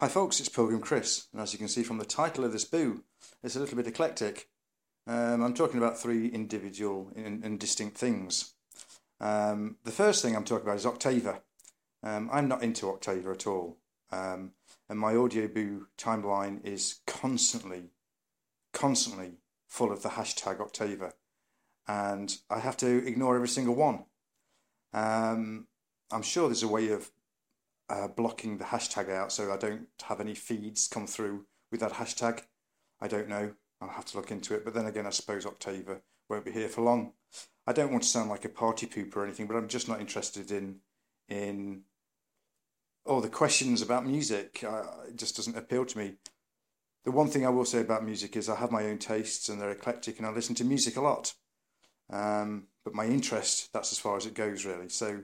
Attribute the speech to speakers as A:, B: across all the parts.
A: Hi folks, it's Pilgrim Chris, and as you can see from the title of this boo, it's a little bit eclectic. I'm talking about three individual and distinct things. The first thing I'm talking about is Octava. I'm not into Octava at all, and my audio boo timeline is constantly full of the hashtag Octava, and I have to ignore every single one. I'm sure there's a way of blocking the hashtag out so I don't have any feeds come through with that hashtag. I don't know. I'll have to look into it. But then again, I suppose Octava won't be here for long. I don't want to sound like a party pooper or anything, but I'm just not interested in all the questions about music. It just doesn't appeal to me. The one thing I will say about music is I have my own tastes and they're eclectic, and I listen to music a lot. But my interest, that's as far as it goes, really. So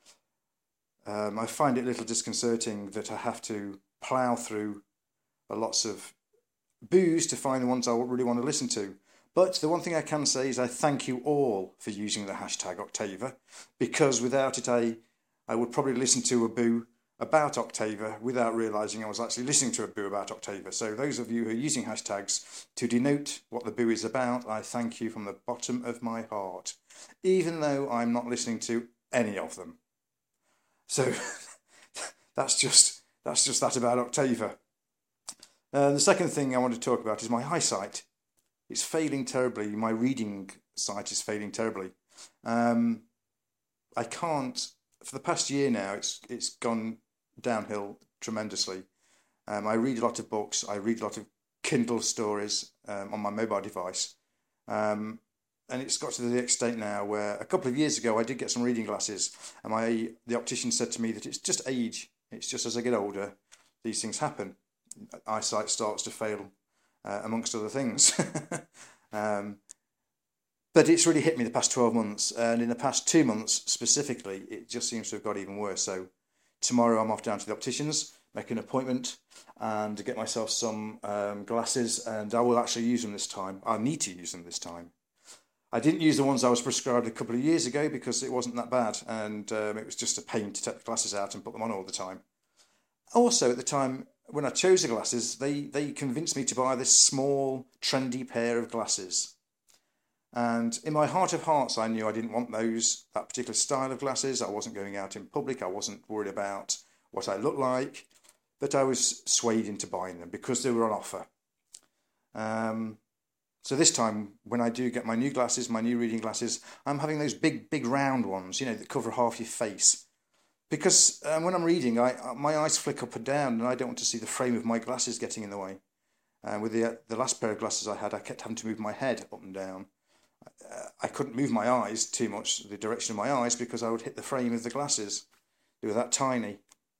A: I find it a little disconcerting that I have to plough through lots of boos to find the ones I really want to listen to. But the one thing I can say is I thank you all for using the hashtag Octava, because without it I would probably listen to a boo about Octava without realising I was actually listening to a boo about Octava. So those of you who are using hashtags to denote what the boo is about, I thank you from the bottom of my heart, even though I'm not listening to any of them. So that's just that about Octava. The second thing I want to talk about is my eyesight. It's failing terribly. My reading sight is failing terribly. I can't. For the past year now, it's gone downhill tremendously. I read a lot of books. I read a lot of Kindle stories on my mobile device. And it's got to the extent now where a couple of years ago I did get some reading glasses, and the optician said to me that it's just age. It's just as I get older, these things happen. Eyesight starts to fail, amongst other things. But it's really hit me the past 12 months, and in the past 2 months specifically, it just seems to have got even worse. So tomorrow I'm off down to the opticians, make an appointment, and get myself some glasses, and I will actually use them this time. I need to use them this time. I didn't use the ones I was prescribed a couple of years ago because it wasn't that bad, and it was just a pain to take the glasses out and put them on all the time. Also, at the time when I chose the glasses, they convinced me to buy this small, trendy pair of glasses. And in my heart of hearts, I knew I didn't want that particular style of glasses. I wasn't going out in public. I wasn't worried about what I looked like. But I was swayed into buying them because they were on offer. So this time, when I do get my new glasses, my new reading glasses, I'm having those big round ones, that cover half your face. Because when I'm reading, my eyes flick up and down, and I don't want to see the frame of my glasses getting in the way. With the last pair of glasses I had, I kept having to move my head up and down. I couldn't move my eyes too much, the direction of my eyes, because I would hit the frame of the glasses. They were that tiny.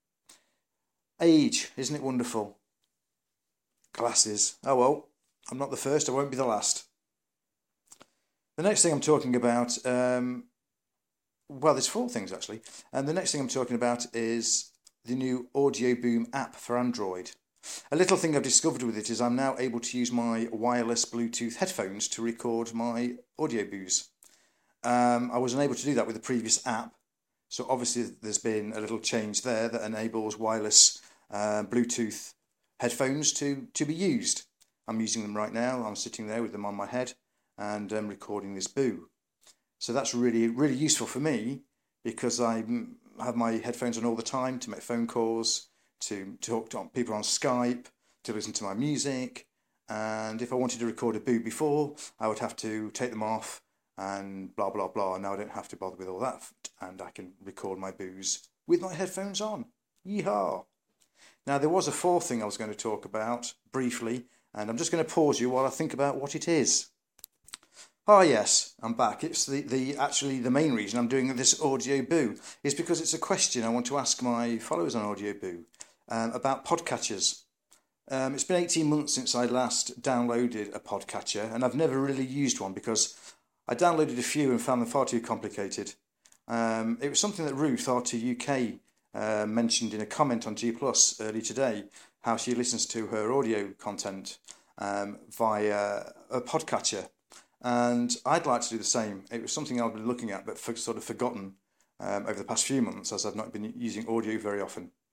A: Age, isn't it wonderful? Glasses. Oh well. I'm not the first, I won't be the last. The next thing I'm talking about, there's four things actually. And the next thing I'm talking about is the new Audio Boom app for Android. A little thing I've discovered with it is I'm now able to use my wireless Bluetooth headphones to record my audio boos. I wasn't able to do that with the previous app. So obviously there's been a little change there that enables wireless Bluetooth headphones to be used. I'm using them right now. I'm sitting there with them on my head and recording this boo. So that's really, really useful for me because I have my headphones on all the time to make phone calls, to talk to people on Skype, to listen to my music. And if I wanted to record a boo before, I would have to take them off and blah, blah, blah. Now I don't have to bother with all that. And I can record my boos with my headphones on. Yeehaw! Now there was a fourth thing I was going to talk about briefly, and I'm just going to pause you while I think about what it is. Ah yes, I'm back. It's actually the main reason I'm doing this audio boo is because it's a question I want to ask my followers on Audio Boo about podcatchers. It's been 18 months since I last downloaded a podcatcher, and I've never really used one because I downloaded a few and found them far too complicated. It was something that Ruth, R2UK, mentioned in a comment on G Plus early today, how she listens to her audio content via a podcatcher. And I'd like to do the same. It was something I've been looking at but sort of forgotten over the past few months as I've not been using audio very often.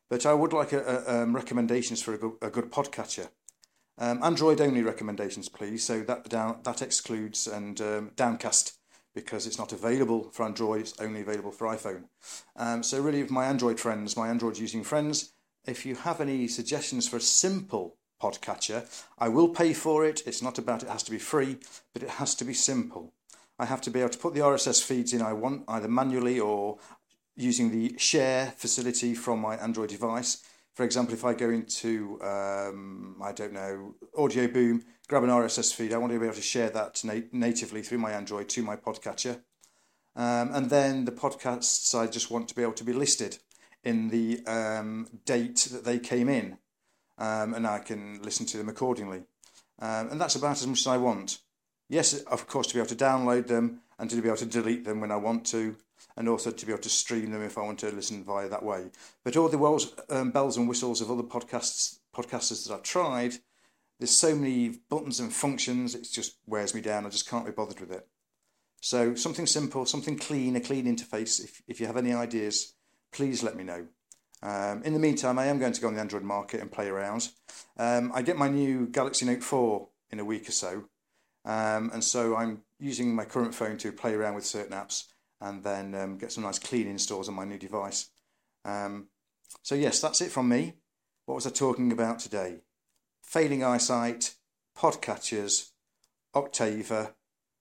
A: But I would like recommendations for a good podcatcher. Android only recommendations, please. So that excludes Downcast, because it's not available for Android. It's only available for iPhone. So really, my Android friends, my Android using friends, if you have any suggestions for a simple podcatcher, I will pay for it. It's not about it has to be free, but it has to be simple. I have to be able to put the RSS feeds in I want, either manually or using the share facility from my Android device. For example, if I go into, I don't know, Audio Boom, grab an RSS feed, I want to be able to share that natively through my Android to my podcatcher. And then the podcasts, I just want to be able to be listed in the date that they came in, and I can listen to them accordingly. And that's about as much as I want. Yes, of course, to be able to download them and to be able to delete them when I want to, and also to be able to stream them if I want to listen via that way. But all the bells and whistles of other podcasters that I've tried, there's so many buttons and functions, it just wears me down. I just can't be bothered with it. So something simple, something clean, a clean interface. If you have any ideas, please let me know. In the meantime, I am going to go on the Android market and play around. I get my new Galaxy Note 4 in a week or so. And so I'm using my current phone to play around with certain apps and then get some nice clean installs on my new device. So yes, that's it from me. What was I talking about today? Failing eyesight, podcatchers, Octava,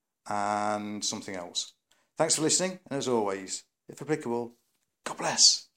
A: and something else. Thanks for listening, and as always, if applicable, God bless.